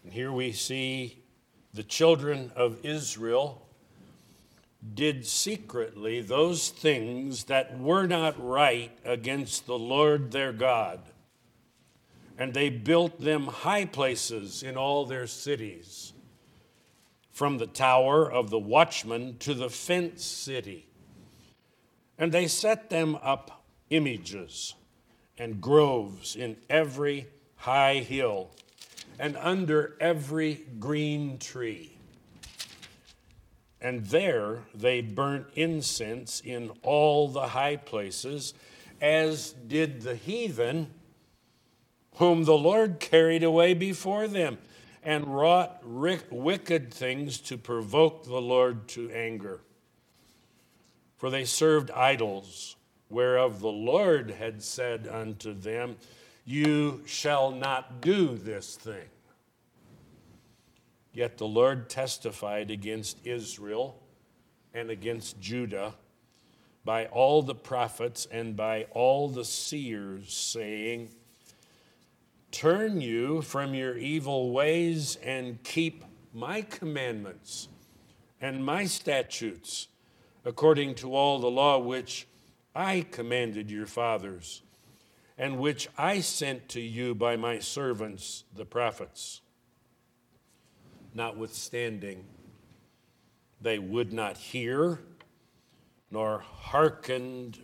And here we see the children of Israel did secretly those things that were not right against the Lord their God. And they built them high places in all their cities, from the tower of the watchman to the fenced city. And they set them up images and groves in every high hill and under every green tree. And there they burnt incense in all the high places, as did the heathen, whom the Lord carried away before them, and wrought wicked things to provoke the Lord to anger. For they served idols, whereof the Lord had said unto them, You shall not do this thing. Yet the Lord testified against Israel and against Judah by all the prophets and by all the seers, saying, Turn you from your evil ways and keep my commandments and my statutes, according to all the law which I commanded your fathers, and which I sent to you by my servants the prophets. Notwithstanding, they would not hear, nor hearkened,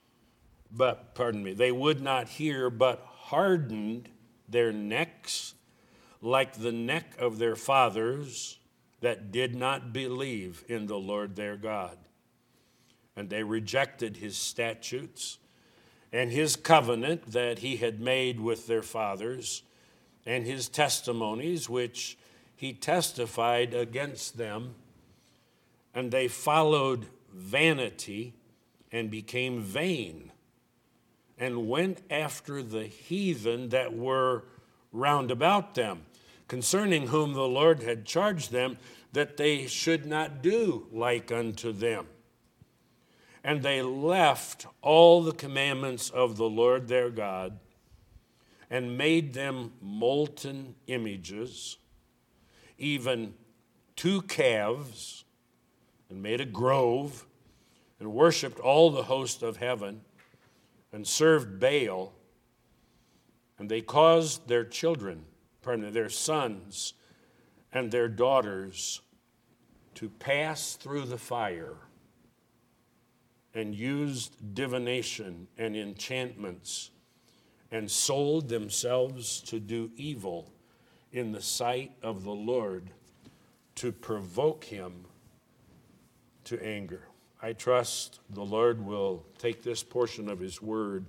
they would not hear, but hardened their necks like the neck of their fathers that did not believe in the Lord their God. And they rejected his statutes and his covenant that he had made with their fathers, and his testimonies which he testified against them, and they followed vanity and became vain, and went after the heathen that were round about them, concerning whom the Lord had charged them that they should not do like unto them. And they left all the commandments of the Lord their God, and made them molten images, even 2 calves, and made a grove, and worshipped all the host of heaven, and served Baal. And they caused their their sons and their daughters to pass through the fire, and used divination and enchantments, and sold themselves to do evil in the sight of the Lord, to provoke him to anger. I trust the Lord will take this portion of his word,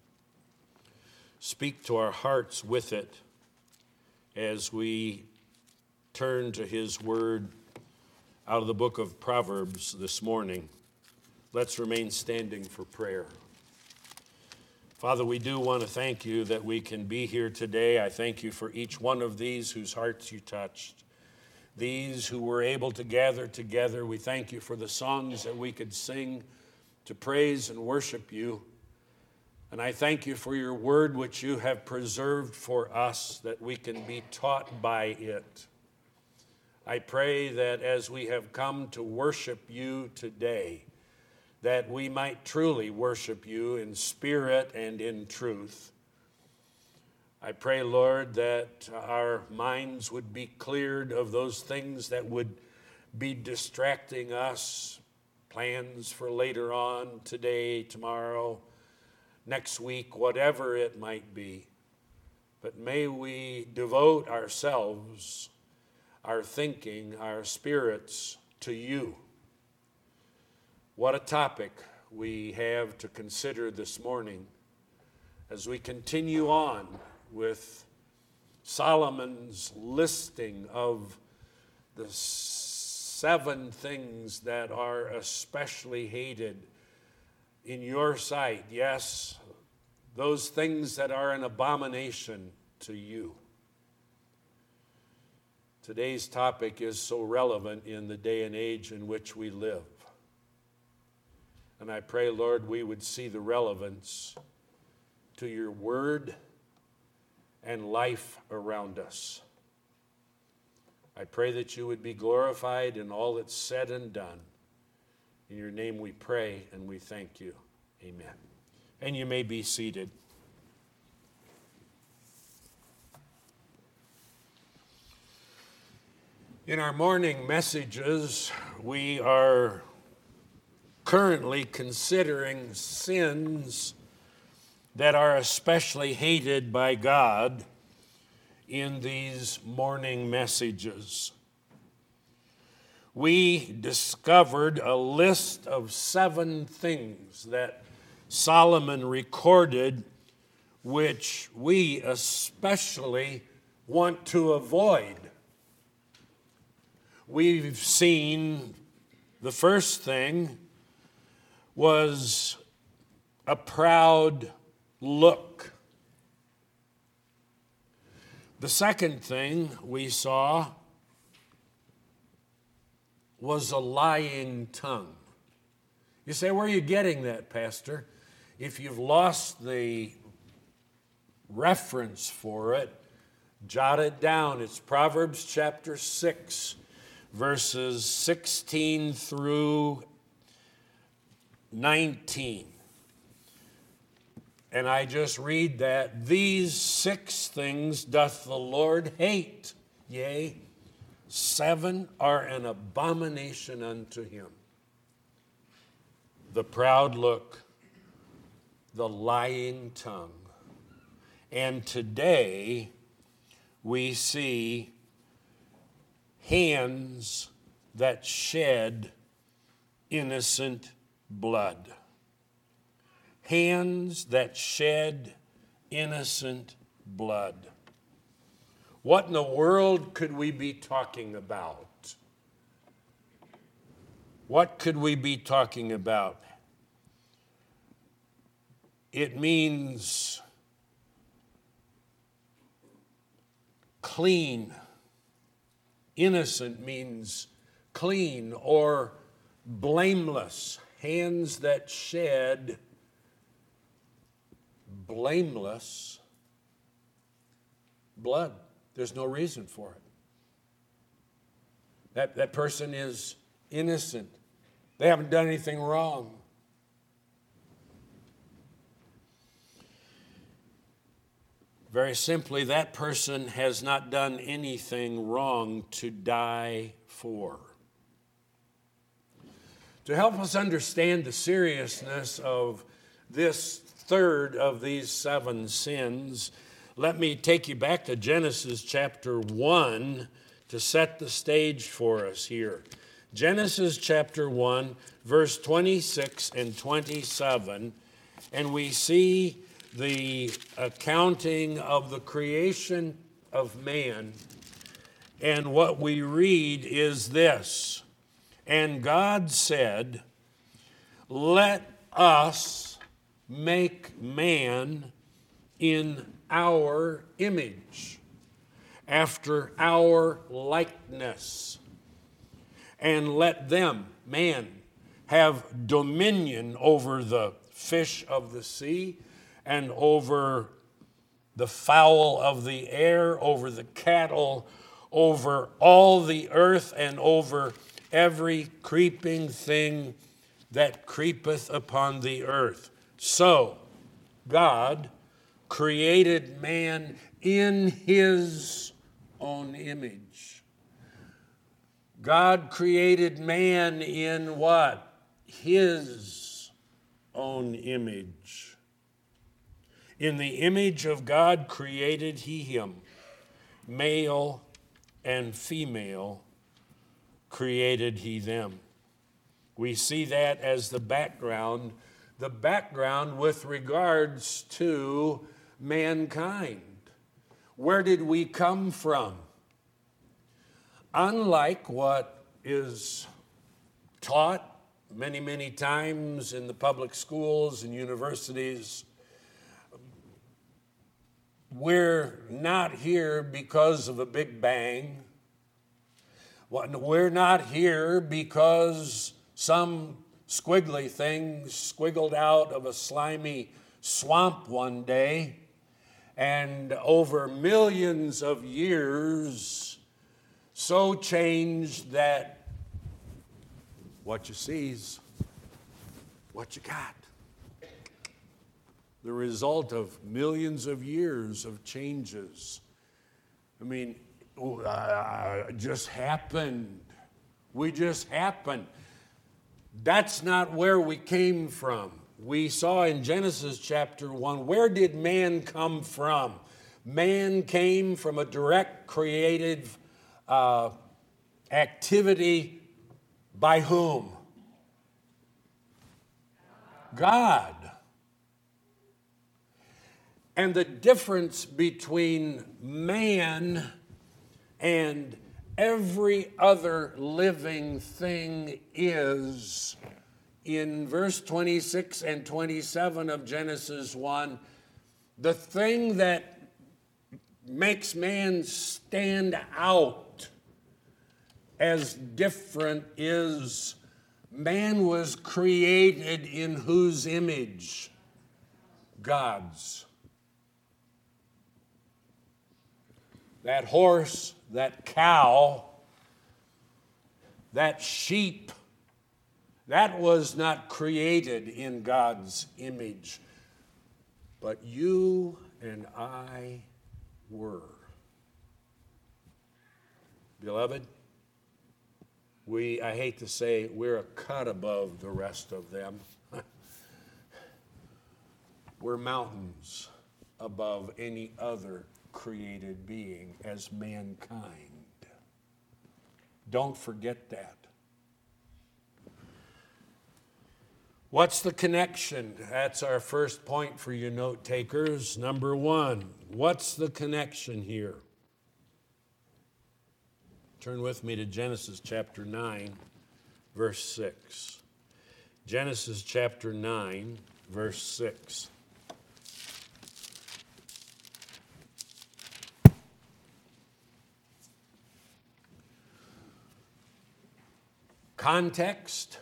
speak to our hearts with it as we turn to his word out of the book of Proverbs this morning. Let's remain standing for prayer. Father, we do want to thank you that we can be here today. I thank you for each one of these whose hearts you touched, these who were able to gather together. We thank you for the songs that we could sing to praise and worship you. And I thank you for your word, which you have preserved for us, that we can be taught by it. I pray that as we have come to worship you today, that we might truly worship you in spirit and in truth. I pray, Lord, that our minds would be cleared of those things that would be distracting us, plans for later on, today, tomorrow, next week, whatever it might be. But may we devote ourselves, our thinking, our spirits to you. What a topic we have to consider this morning as we continue on with Solomon's listing of the 7 things that are especially hated in your sight. Yes, those things that are an abomination to you. Today's topic is so relevant in the day and age in which we live. And I pray, Lord, we would see the relevance to your word and life around us. I pray that you would be glorified in all that's said and done. In your name we pray and we thank you. Amen. And you may be seated. In our morning messages, we are currently considering sins that are especially hated by God in these morning messages. We discovered a list of 7 things that Solomon recorded which we especially want to avoid. We've seen the first thing was a proud look. The second thing we saw was a lying tongue. You say, where are you getting that, Pastor? If you've lost the reference for it, jot it down. It's Proverbs chapter 6. Verses 16 through 19. And I just read that. These 6 things doth the Lord hate. Yea, 7 are an abomination unto him. The proud look, the lying tongue. And today we see hands that shed innocent blood. Hands that shed innocent blood. What in the world could we be talking about? What could we be talking about? It means clean. Innocent means clean or blameless. Hands that shed blameless blood. There's no reason for it. That person is innocent. They haven't done anything wrong. Very simply, that person has not done anything wrong to die for. To help us understand the seriousness of this third of these 7 sins, let me take you back to Genesis chapter 1 to set the stage for us here. Genesis chapter 1, verse 26 and 27, and we see the accounting of the creation of man. And what we read is this: and God said, let us make man in our image, after our likeness, and let them, man, have dominion over the fish of the sea, and over the fowl of the air, over the cattle, over all the earth, and over every creeping thing that creepeth upon the earth. So God created man in his own image. God created man in what? His own image. In the image of God created he him. Male and female created he them. We see that as the background with regards to mankind. Where did we come from? Unlike what is taught many, many times in the public schools and universities, we're not here because of a big bang. We're not here because some squiggly thing squiggled out of a slimy swamp one day, and over millions of years, so changed that what you see's what you got. The result of millions of years of changes. I mean, just happened. We just happened. That's not where we came from. We saw in Genesis chapter 1, where did man come from? Man came from a direct creative activity by whom? God. And the difference between man and every other living thing is, in verse 26 and 27 of Genesis 1, the thing that makes man stand out as different is man was created in whose image? God's. That horse, that cow, that sheep, that was not created in God's image, but you and I were. Beloved, I hate to say, we're a cut above the rest of them. We're mountains above any other created being as mankind. Don't forget that. What's the connection? That's our first point for you note takers. Number one, what's the connection here? Turn with me to Genesis chapter 9, verse 6. Genesis chapter 9, verse 6. Context: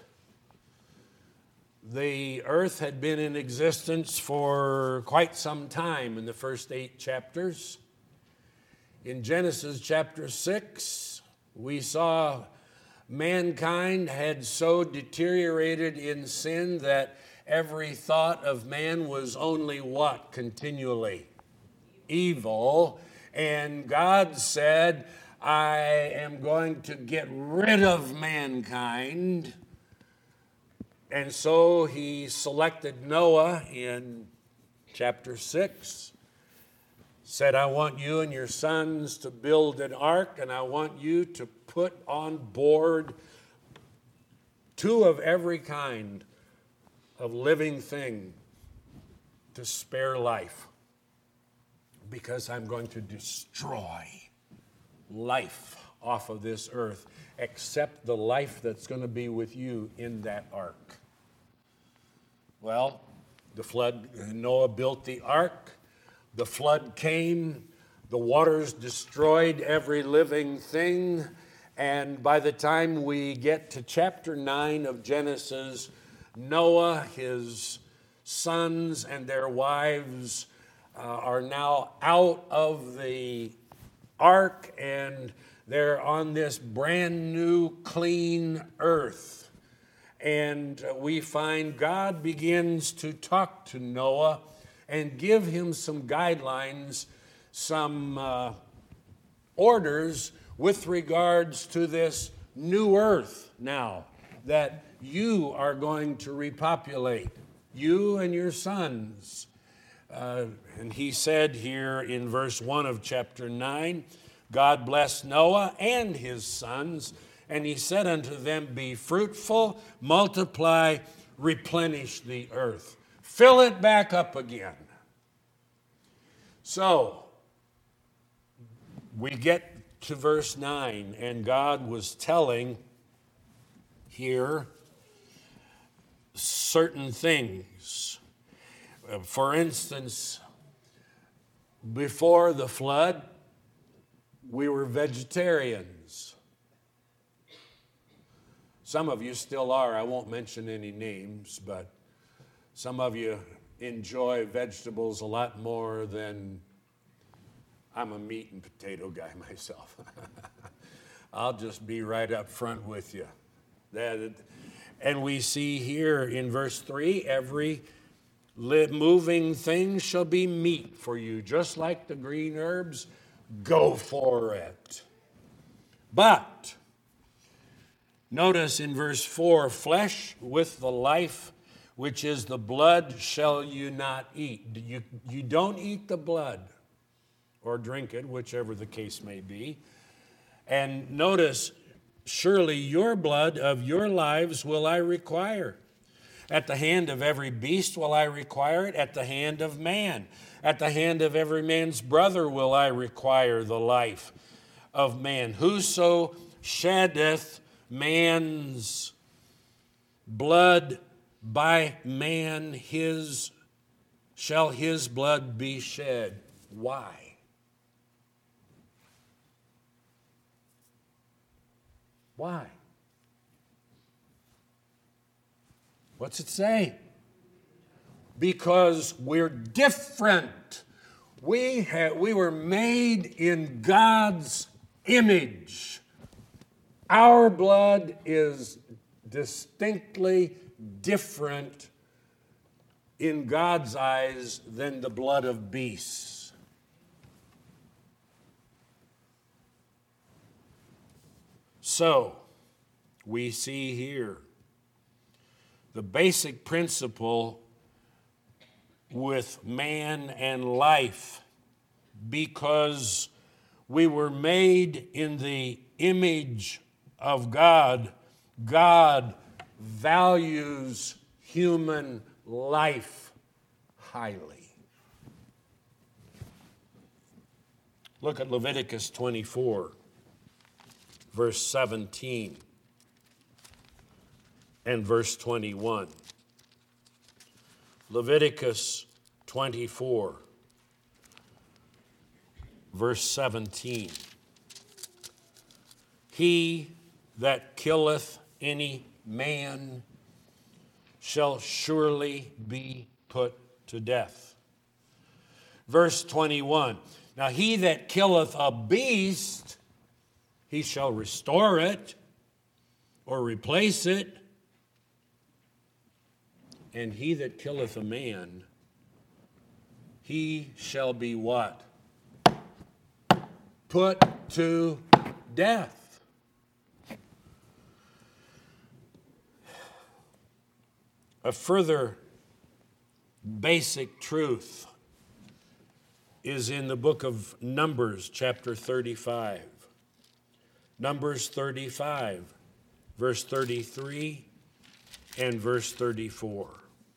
the earth had been in existence for quite some time in the first 8 chapters. In Genesis chapter 6, we saw mankind had so deteriorated in sin that every thought of man was only what? Continually evil. And God said, I am going to get rid of mankind. And so he selected Noah in chapter 6, said, I want you and your sons to build an ark, and I want you to put on board 2 of every kind of living thing to spare life, because I'm going to destroy life off of this earth, except the life that's going to be with you in that ark. Well, the flood, Noah built the ark. The flood came. The waters destroyed every living thing. And by the time we get to chapter 9 of Genesis, Noah, his sons, and their wives are now out of the ark, and they're on this brand new clean earth. And we find God begins to talk to Noah and give him some guidelines, some orders with regards to this new earth now that you are going to repopulate, you and your sons. And he said here in verse 1 of chapter 9, God blessed Noah and his sons, and he said unto them, be fruitful, multiply, replenish the earth. Fill it back up again. So, we get to verse 9, and God was telling here certain things. For instance, before the flood, we were vegetarians. Some of you still are. I won't mention any names, but some of you enjoy vegetables a lot more than I'm a meat and potato guy myself. I'll just be right up front with you. And we see here in verse 3, every moving thing shall be meat for you, just like the green herbs. Go for it. But notice in verse 4, flesh with the life, which is the blood, shall you not eat. You don't eat the blood or drink it, whichever the case may be. And notice, surely your blood of your lives will I require. At the hand of every beast will I require it, at the hand of man. At the hand of every man's brother will I require the life of man. Whoso sheddeth man's blood, by man shall his blood be shed. Why? Why? What's it say? Because we're different. We were made in God's image. Our blood is distinctly different in God's eyes than the blood of beasts. So, we see here the basic principle with man and life, because we were made in the image of God. God values human life highly. Look at Leviticus 24, verse 17 and verse 21. Leviticus 24, verse 17. He that killeth any man shall surely be put to death. Verse 21. Now he that killeth a beast, he shall restore it or replace it. And he that killeth a man, he shall be what? Put to death. A further basic truth is in the book of Numbers, chapter 35. Numbers 35, verse 33 and verse 34.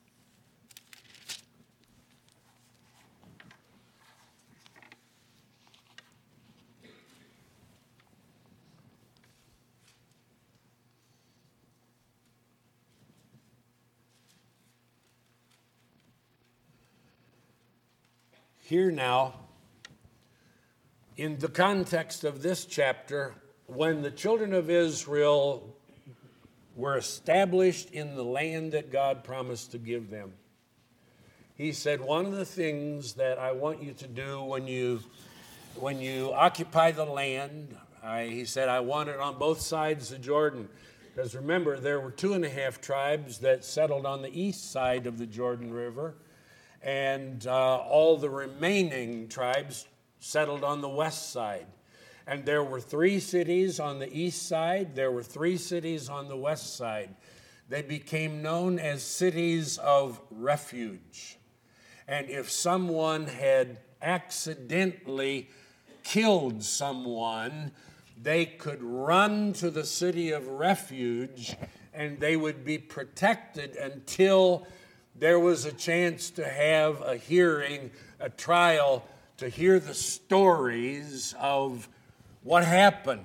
Here now, in the context of this chapter, when the children of Israel were established in the land that God promised to give them, he said, one of the things that I want you to do when you occupy the land, he said, I want it on both sides of Jordan. Because remember, there were 2.5 tribes that settled on the east side of the Jordan River, and all the remaining tribes settled on the west side. And there were 3 cities on the east side. There were 3 cities on the west side. They became known as cities of refuge. And if someone had accidentally killed someone, they could run to the city of refuge and they would be protected until there was a chance to have a hearing, a trial, to hear the stories of what happened.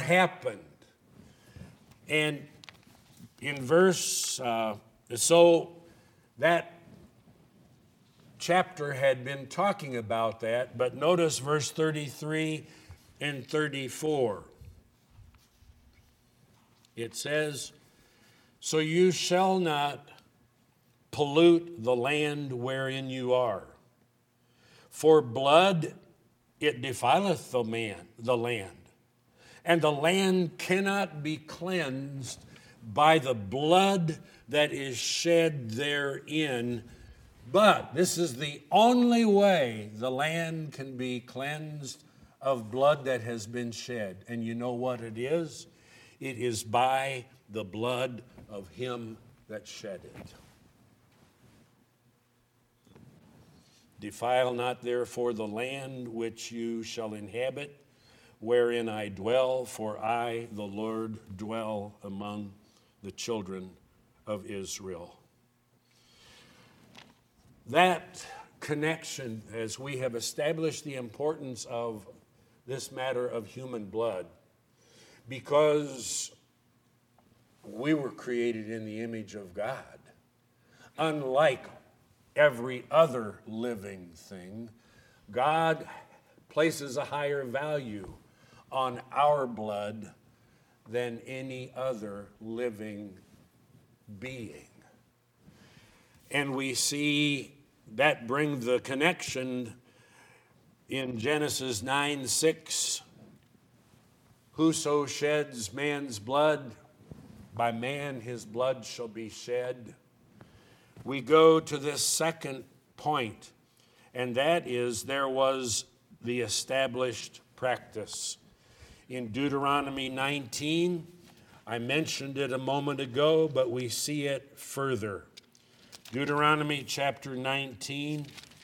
And in verse, so that chapter had been talking about that, but notice verse 33 and 34. It says, so you shall not pollute the land wherein you are. For blood it defileth the land, And the land cannot be cleansed by the blood that is shed therein. But this is the only way the land can be cleansed of blood that has been shed. And you know what it is? It is by the blood of him that shed it. Defile not therefore the land which you shall inhabit, wherein I dwell, for I, the Lord, dwell among the children of Israel. That connection, as we have established the importance of this matter of human blood, because we were created in the image of God, unlike every other living thing, God places a higher value on our blood than any other living being. And we see that bring the connection in Genesis 9:6. Whoso sheds man's blood, by man his blood shall be shed. We go to this second point, and that is there was the established practice. In Deuteronomy 19, I mentioned it a moment ago, but we see it further. Deuteronomy chapter 19,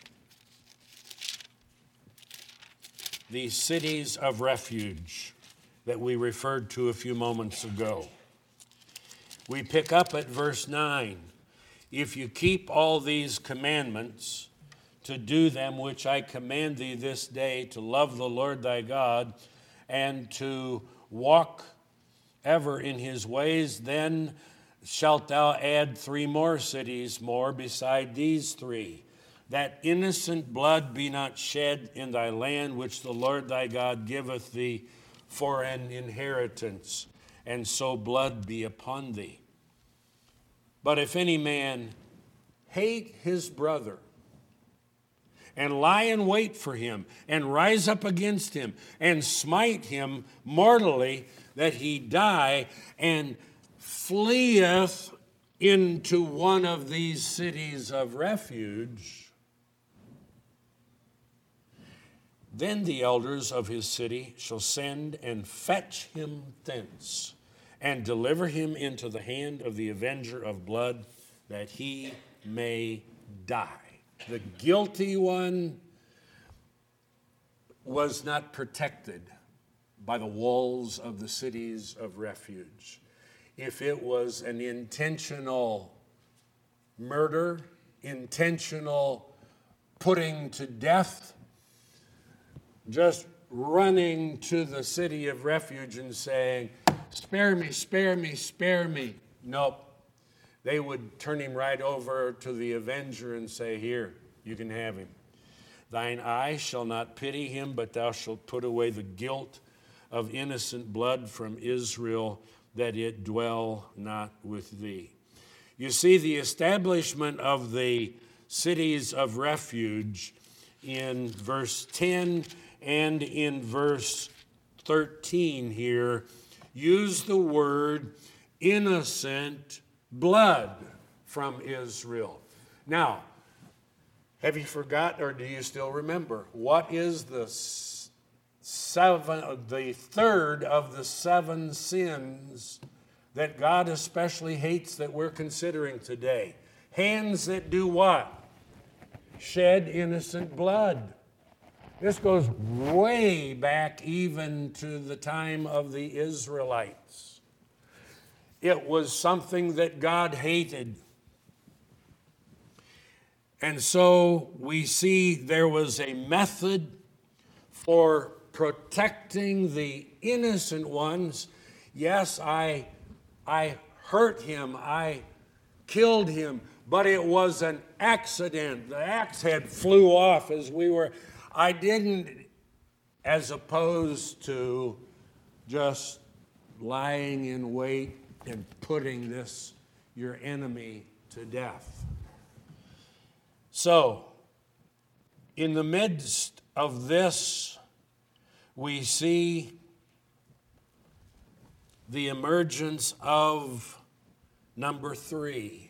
the cities of refuge that we referred to a few moments ago. We pick up at verse 9. If you keep all these commandments to do them, which I command thee this day, to love the Lord thy God, and to walk ever in his ways, then shalt thou add 3 more cities more beside these 3, that innocent blood be not shed in thy land, which the Lord thy God giveth thee for an inheritance, and so blood be upon thee. But if any man hate his brother, and lie in wait for him, and rise up against him, and smite him mortally, that he die, and fleeth into one of these cities of refuge, then the elders of his city shall send and fetch him thence, and deliver him into the hand of the avenger of blood, that he may die. The guilty one was not protected by the walls of the cities of refuge. If it was an intentional murder, intentional putting to death, just running to the city of refuge and saying, spare me, spare me, spare me. Nope. They would turn him right over to the avenger and say, here, you can have him. Thine eye shall not pity him, but thou shalt put away the guilt of innocent blood from Israel, that it dwell not with thee. You see, the establishment of the cities of refuge in verse 10 and in verse 13 here use the word innocent blood from Israel. Now, have you forgot, or do you still remember? What is the third of the 7 sins that God especially hates that we're considering today? Hands that do what? Shed innocent blood. This goes way back even to the time of the Israelites. It was something that God hated. And so we see there was a method for protecting the innocent ones. Yes, I hurt him, I killed him, but it was an accident. The axe head flew off as we were. I didn't, as opposed to just lying in wait and putting your enemy to death. So, in the midst of this, we see the emergence of number 3,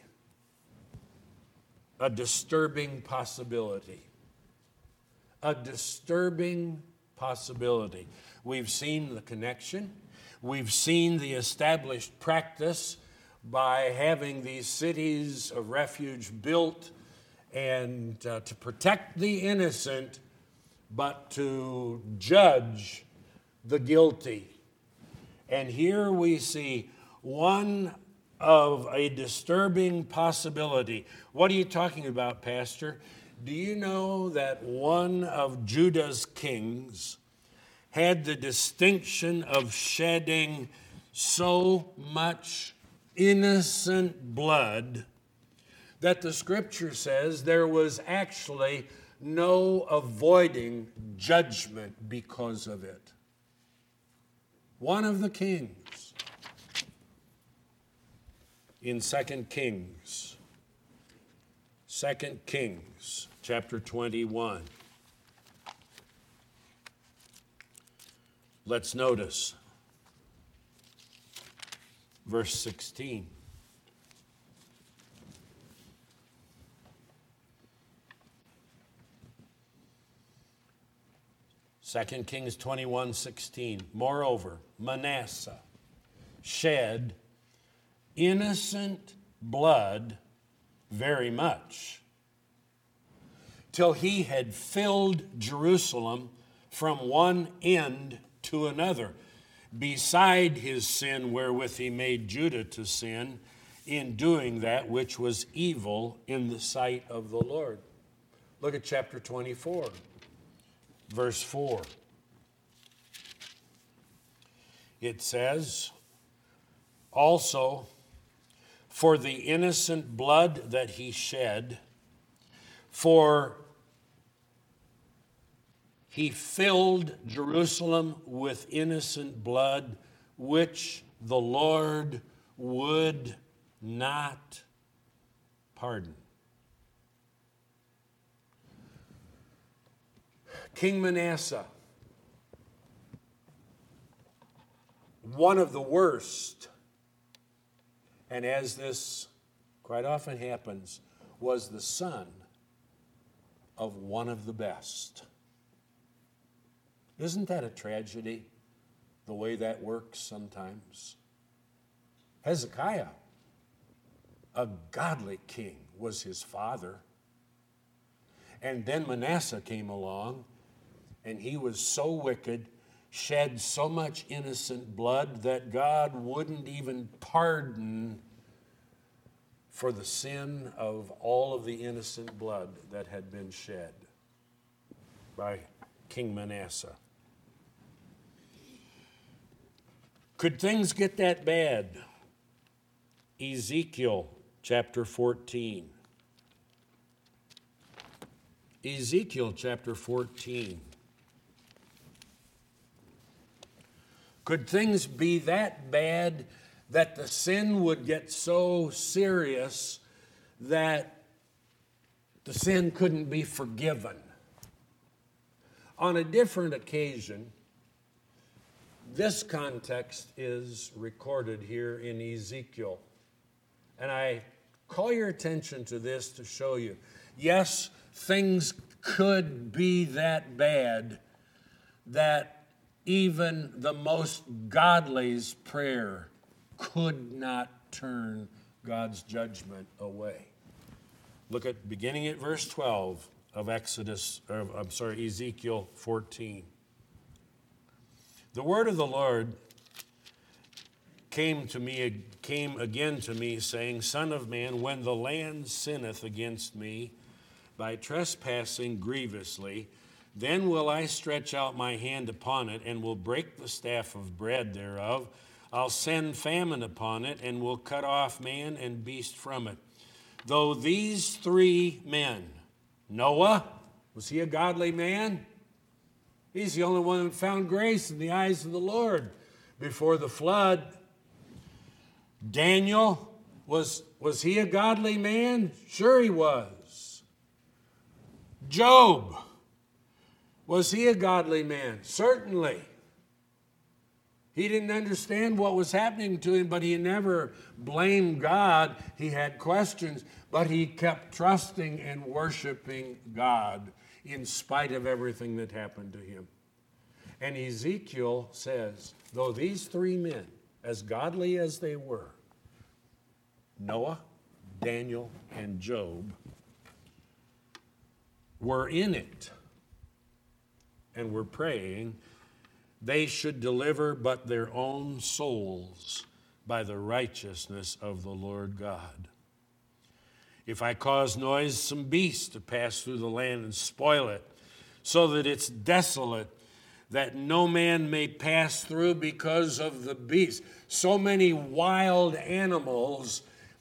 a disturbing possibility. A disturbing possibility. We've seen the connection. We've seen the established practice by having these cities of refuge built and to protect the innocent, but to judge the guilty. And here we see one of a disturbing possibility. What are you talking about, Pastor? Do you know that one of Judah's kings had the distinction of shedding so much innocent blood that the scripture says there was actually no avoiding judgment because of it? One of the kings. In 2 Kings chapter 21. Let's notice verse 16. Second Kings 21:16. Moreover, Manasseh shed innocent blood very much, till he had filled Jerusalem from one end to another, beside his sin wherewith he made Judah to sin, in doing that which was evil in the sight of the Lord. Look at chapter 24, verse 4. It says, also, for the innocent blood that he shed, for he filled Jerusalem with innocent blood, which the Lord would not pardon. King Manasseh, one of the worst, and as this quite often happens, was the son of one of the best. Isn't that a tragedy, the way that works sometimes? Hezekiah, a godly king, was his father. And then Manasseh came along, and he was so wicked, shed so much innocent blood that God wouldn't even pardon for the sin of all of the innocent blood that had been shed by King Manasseh. Could things get that bad? Ezekiel chapter 14. Ezekiel chapter 14. Could things be that bad that the sin would get so serious that the sin couldn't be forgiven? On a different occasion, this context is recorded here in Ezekiel. And I call your attention to this to show you, yes, things could be that bad that even the most godly's prayer could not turn God's judgment away. Look at beginning at verse 12 of Ezekiel 14. The word of the Lord came again to me, saying, Son of man, when the land sinneth against me by trespassing grievously, then will I stretch out my hand upon it, and will break the staff of bread thereof. I'll send famine upon it, and will cut off man and beast from it. Though these 3 men, Noah, was he a godly man? He's the only one that found grace in the eyes of the Lord before the flood. Daniel, was he a godly man? Sure he was. Job, was he a godly man? Certainly. He didn't understand what was happening to him, but he never blamed God. He had questions, but he kept trusting and worshiping God in spite of everything that happened to him. And Ezekiel says, though these three men, as godly as they were, Noah, Daniel, and Job, were in it and were praying, they should deliver but their own souls by the righteousness of the Lord God. If I cause noisome beasts to pass through the land and spoil it, so that it's desolate, that no man may pass through because of the beasts. So many wild animals.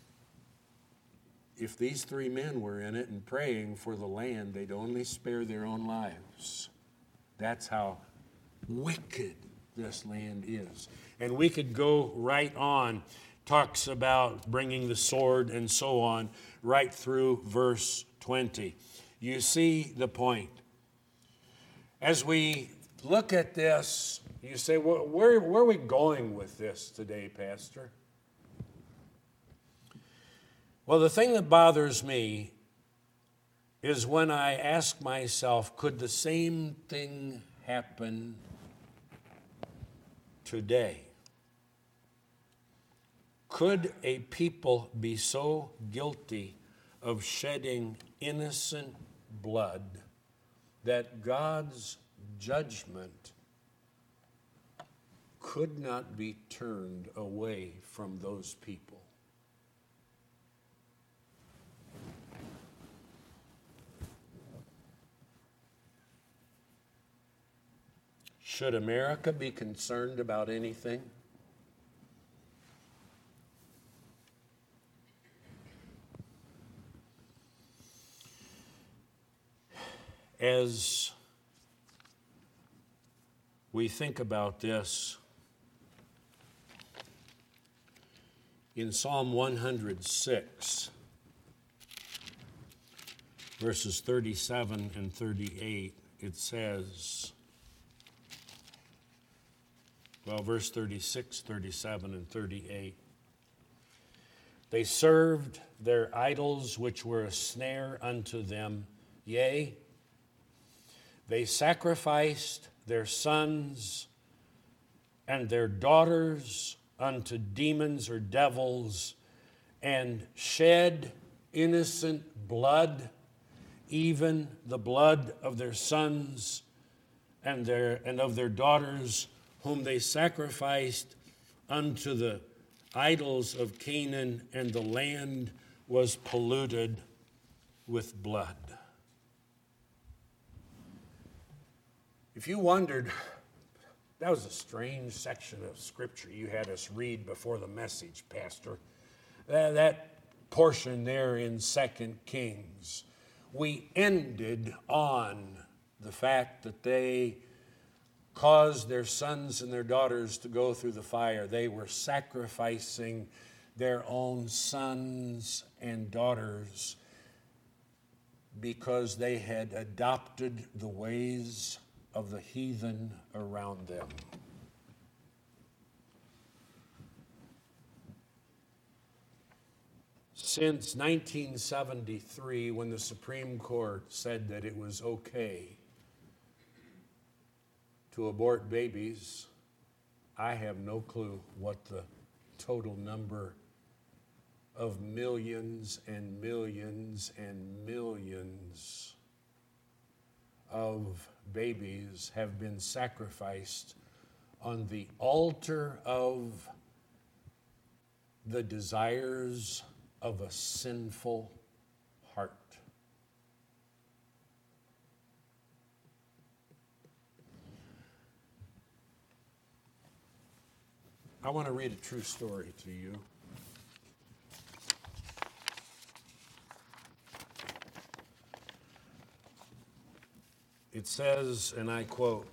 If these three men were in it and praying for the land, they'd only spare their own lives. That's how wicked this land is. And we could go right on. Talks about bringing the sword and so on, right through verse 20. You see the point. As we look at this, you say, well, where are we going with this today, Pastor? Well, the thing that bothers me is when I ask myself, could the same thing happen today? Could a people be so guilty of shedding innocent blood that God's judgment could not be turned away from those people? Should America be concerned about anything? As we think about this, in Psalm 106, verses 37 and 38, it says, verse 36, 37, and 38. They served their idols, which were a snare unto them. Yea, they sacrificed their sons and their daughters unto demons or devils, and shed innocent blood, even the blood of their sons and of their daughters, whom they sacrificed unto the idols of Canaan, and the land was polluted with blood. If you wondered, that was a strange section of Scripture you had us read before the message, Pastor. That portion there in 2 Kings, we ended on the fact that they caused their sons and their daughters to go through the fire. They were sacrificing their own sons and daughters because they had adopted the ways of the heathen around them. Since 1973, when the Supreme Court said that it was okay to abort babies, I have no clue what the total number of millions and millions and millions of babies have been sacrificed on the altar of the desires of a sinful heart. I want to read a true story to you. It says, and I quote,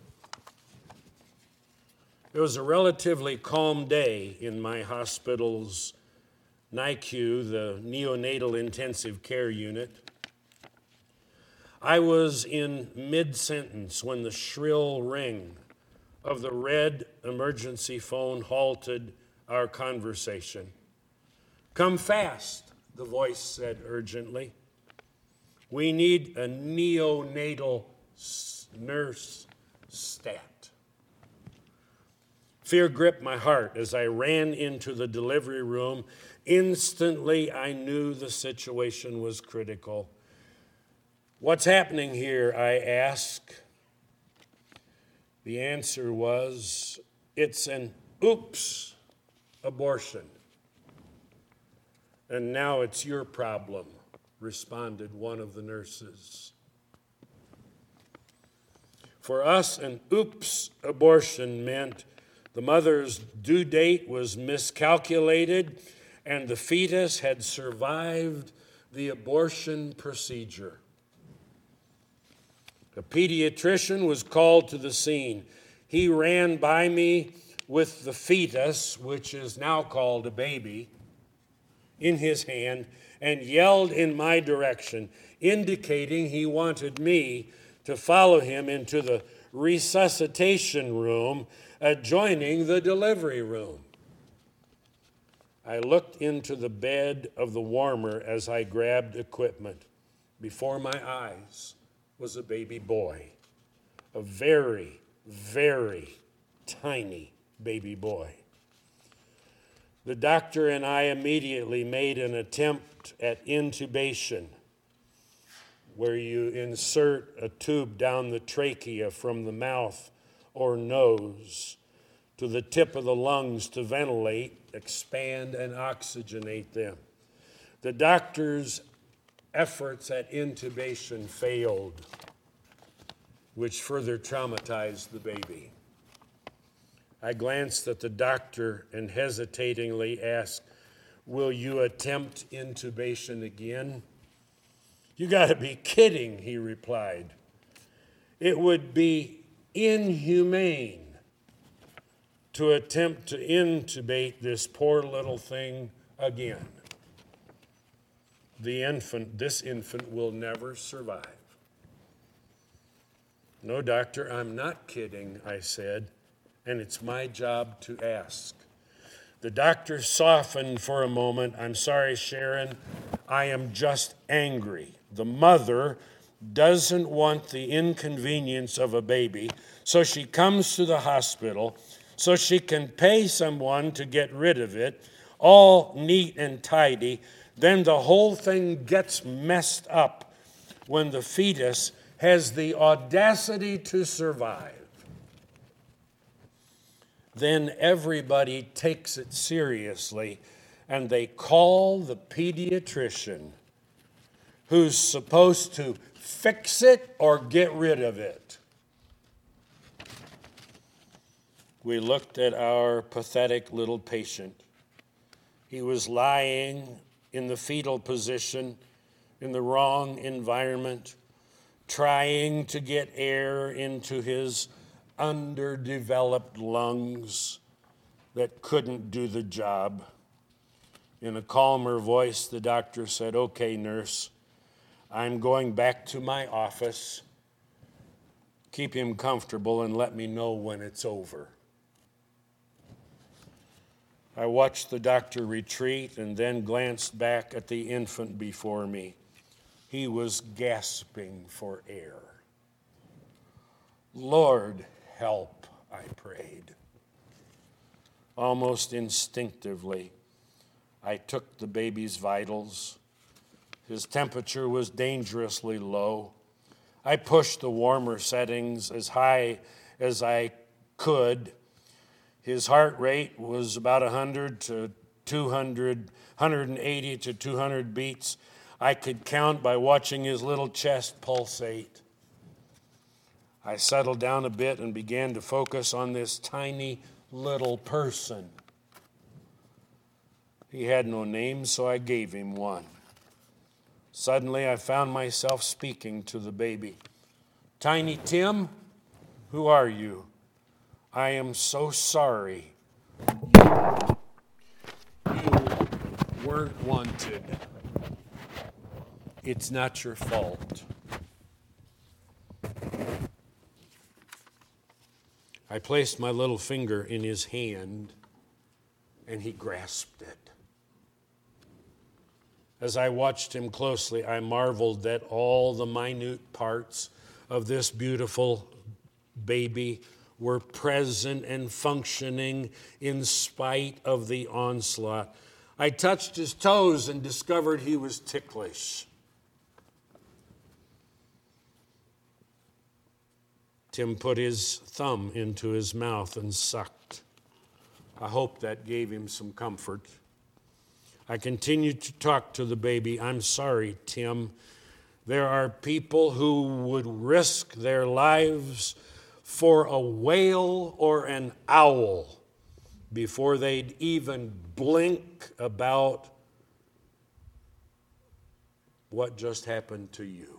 "It was a relatively calm day in my hospital's NICU, the neonatal intensive care unit. I was in mid-sentence when the shrill ring of the red emergency phone halted our conversation. "Come fast," the voice said urgently. "We need a neonatal nurse stat." Fear gripped my heart as I ran into the delivery room. Instantly, I knew the situation was critical. "What's happening here?" I asked. The answer was, "It's an oops abortion. And now it's your problem," responded one of the nurses. For us, an oops abortion meant the mother's due date was miscalculated and the fetus had survived the abortion procedure. A pediatrician was called to the scene. He ran by me with the fetus, which is now called a baby, in his hand and yelled in my direction, indicating he wanted me to follow him into the resuscitation room adjoining the delivery room. I looked into the bed of the warmer as I grabbed equipment. Before my eyes was a baby boy, a very, very tiny baby boy. The doctor and I immediately made an attempt at intubation, where you insert a tube down the trachea from the mouth or nose to the tip of the lungs to ventilate, expand, and oxygenate them. The doctor's efforts at intubation failed, which further traumatized the baby. I glanced at the doctor and hesitatingly asked, "Will you attempt intubation again?" "You got to be kidding," he replied. "It would be inhumane to attempt to intubate this poor little thing again. This infant will never survive." "No, doctor, I'm not kidding," I said, "and it's my job to ask." The doctor softened for a moment. "I'm sorry, Sharon, I am just angry. The mother doesn't want the inconvenience of a baby, so she comes to the hospital so she can pay someone to get rid of it, all neat and tidy. Then the whole thing gets messed up when the fetus has the audacity to survive. Then everybody takes it seriously, and they call the pediatrician who's supposed to fix it or get rid of it." We looked at our pathetic little patient. He was lying in the fetal position, in the wrong environment, trying to get air into his underdeveloped lungs that couldn't do the job. In a calmer voice, the doctor said, "Okay, nurse, I'm going back to my office. Keep him comfortable and let me know when it's over." I watched the doctor retreat and then glanced back at the infant before me. He was gasping for air. "Lord, help," I prayed. Almost instinctively, I took the baby's vitals. His temperature was dangerously low. I pushed the warmer settings as high as I could. His heart rate was about 100 to 200, 180 to 200 beats. I could count by watching his little chest pulsate. I settled down a bit and began to focus on this tiny little person. He had no name, so I gave him one. Suddenly, I found myself speaking to the baby. "Tiny Tim, who are you? I am so sorry. You weren't wanted. It's not your fault." I placed my little finger in his hand, and he grasped it. As I watched him closely, I marveled that all the minute parts of this beautiful baby were present and functioning in spite of the onslaught. I touched his toes and discovered he was ticklish. Tim put his thumb into his mouth and sucked. I hope that gave him some comfort. I continued to talk to the baby. I'm sorry, Tim. There are people who would risk their lives for a whale or an owl before they'd even blink about what just happened to you.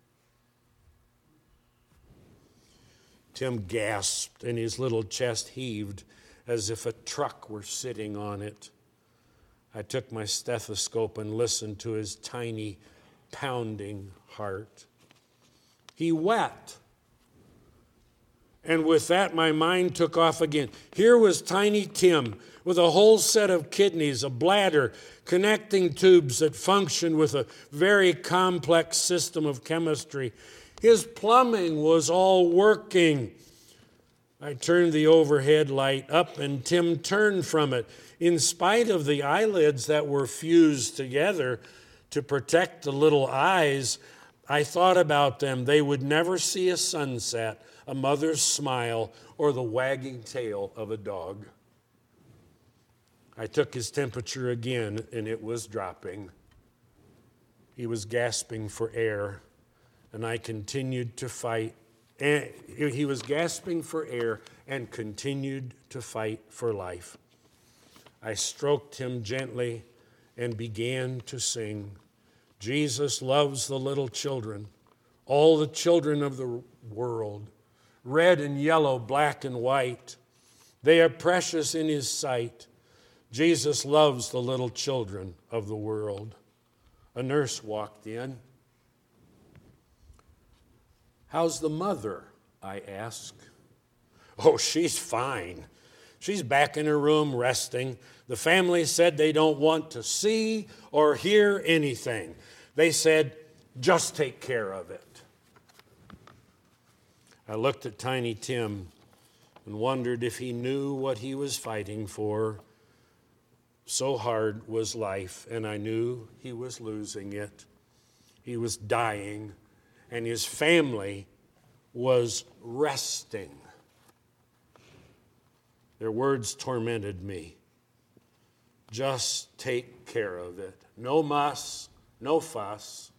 Tim gasped and his little chest heaved as if a truck were sitting on it. I took my stethoscope and listened to his tiny, pounding heart. He wept. And with that, my mind took off again. Here was tiny Tim with a whole set of kidneys, a bladder, connecting tubes that functioned with a very complex system of chemistry. His plumbing was all working. I turned the overhead light up, and Tim turned from it. In spite of the eyelids that were fused together to protect the little eyes, I thought about them. They would never see a sunset, a mother's smile, or the wagging tail of a dog. I took his temperature again, and it was dropping. He was gasping for air, and I continued to fight. And he was gasping for air and continued to fight for life. I stroked him gently and began to sing. Jesus loves the little children, all the children of the world, red and yellow, black and white. They are precious in his sight. Jesus loves the little children of the world. A nurse walked in. How's the mother? I asked. Oh, she's fine. She's back in her room resting. The family said they don't want to see or hear anything. They said, just take care of it. I looked at Tiny Tim and wondered if he knew what he was fighting for. So hard was life, and I knew he was losing it. He was dying, and his family was resting. Their words tormented me. Just take care of it. No muss, no fuss.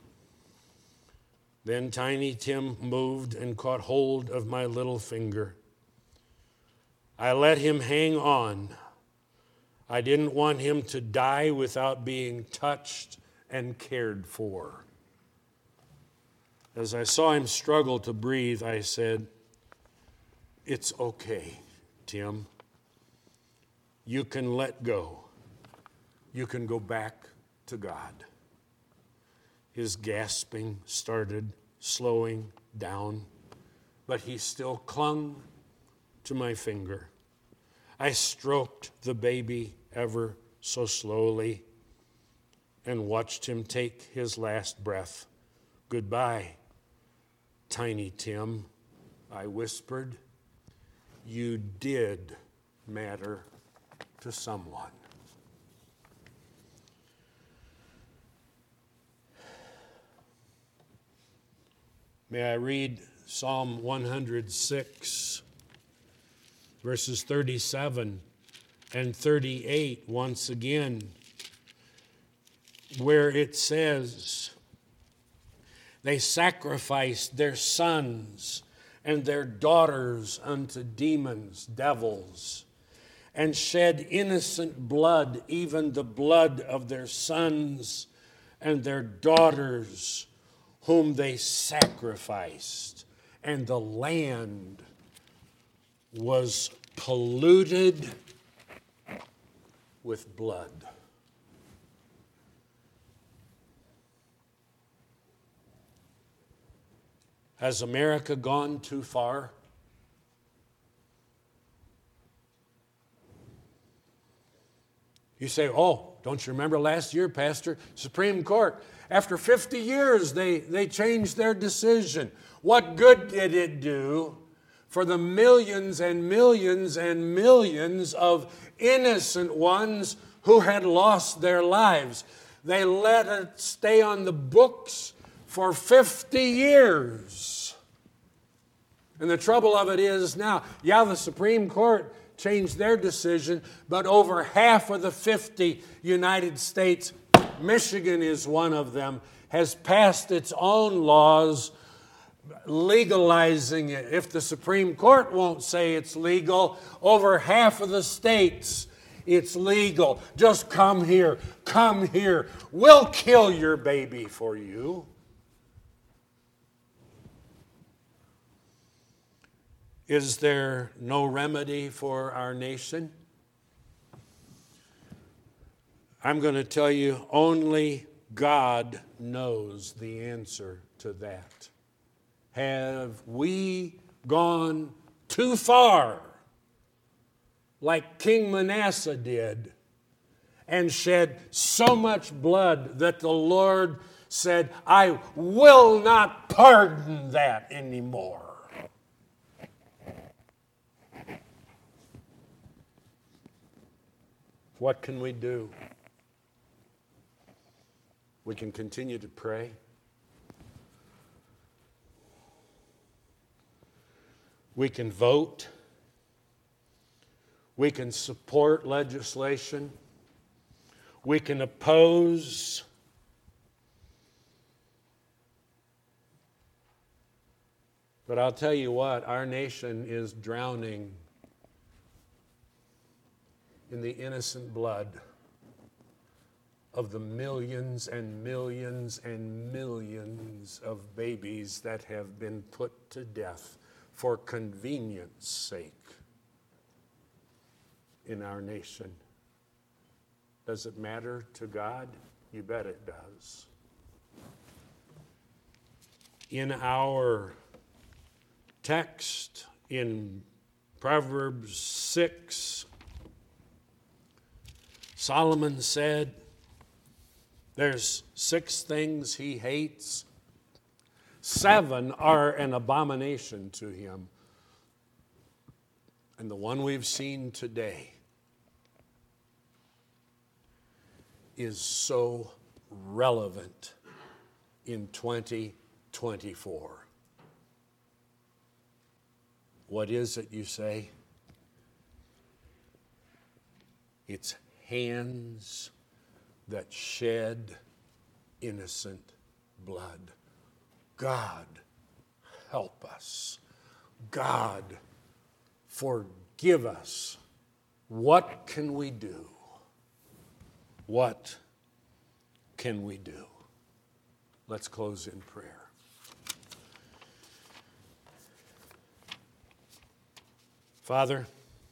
Then Tiny Tim moved and caught hold of my little finger. I let him hang on. I didn't want him to die without being touched and cared for. As I saw him struggle to breathe, I said, "It's okay, Tim. You can let go. You can go back to God." His gasping started slowing down, but he still clung to my finger. I stroked the baby ever so slowly and watched him take his last breath. "Goodbye, Tiny Tim," I whispered. "You did matter to someone." May I read Psalm 106, verses 37 and 38 once again, where it says, "They sacrificed their sons and their daughters unto demons, devils, and shed innocent blood, even the blood of their sons and their daughters, whom they sacrificed. And the land was polluted with blood." Has America gone too far? You say, oh, don't you remember last year, Pastor? Supreme Court, after 50 years, they changed their decision. What good did it do for the millions and millions and millions of innocent ones who had lost their lives? They let it stay on the books for 50 years. And the trouble of it is now, the Supreme Court changed their decision, but over half of the 50 United States, Michigan is one of them, has passed its own laws legalizing it. If the Supreme Court won't say it's legal, over half of the states, it's legal. Just come here, come here. We'll kill your baby for you. Is there no remedy for our nation? I'm going to tell you, only God knows the answer to that. Have we gone too far, like King Manasseh did, and shed so much blood that the Lord said, I will not pardon that anymore? What can we do? We can continue to pray. We can vote. We can support legislation. We can oppose. But I'll tell you what, our nation is drowning in the innocent blood of the millions and millions and millions of babies that have been put to death for convenience sake in our nation. Does it matter to God? You bet it does. In our text in Proverbs 6, Solomon said, there's 6 things he hates. 7 are an abomination to him. And the one we've seen today is so relevant in 2024. What is it, you say? It's hands that shed innocent blood. God, help us. God, forgive us. What can we do? What can we do? Let's close in prayer. Father,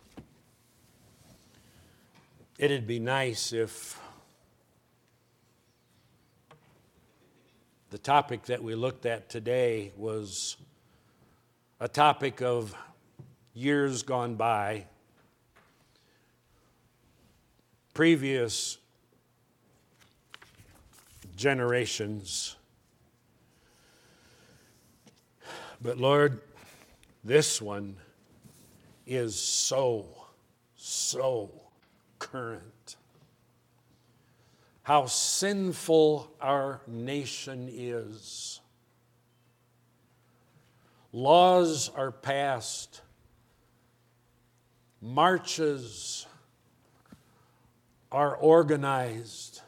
it'd be nice if the topic that we looked at today was a topic of years gone by, previous generations. But Lord, this one is so current. How sinful our nation is. Laws are passed. Marches are organized.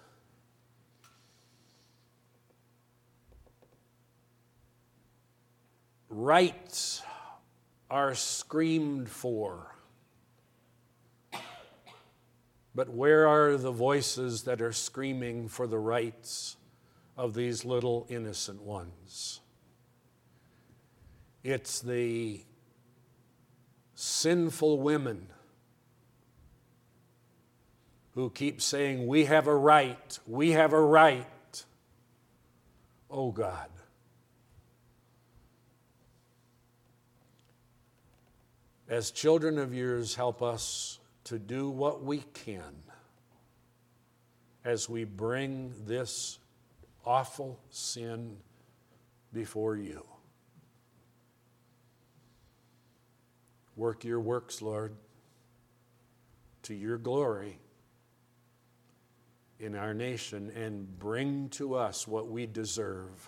Rights are screamed for. But where are the voices that are screaming for the rights of these little innocent ones? It's the sinful women who keep saying, we have a right, we have a right. Oh God. As children of yours, help us to do what we can as we bring this awful sin before you. Work your works, Lord, to your glory in our nation, and bring to us what we deserve.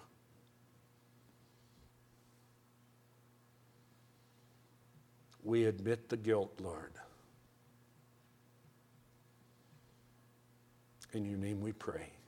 We admit the guilt, Lord. In your name we pray.